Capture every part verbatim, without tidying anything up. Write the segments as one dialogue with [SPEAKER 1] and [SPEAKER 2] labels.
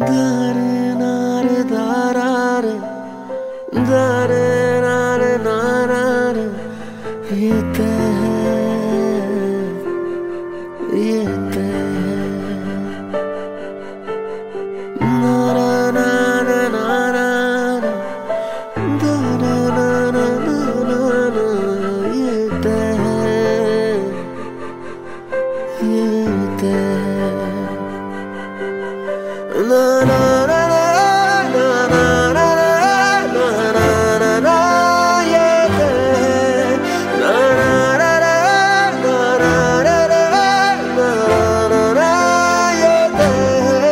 [SPEAKER 1] Dare nare darare, dare nare narare, ये तय है, ये तय है। नारा नारा नारा, दारा नारा नारा, ये तय है, ये तय है। Na na na na na na na na na na, ये तय है। Na na na na na na na na ना ना, ये तय है।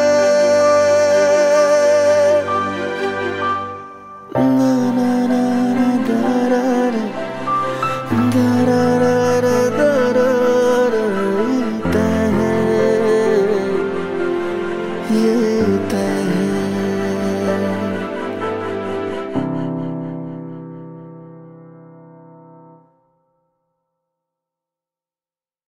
[SPEAKER 1] ना ना ना ना दारा रे, दारा रे दारा रे, ये तय है, ये तय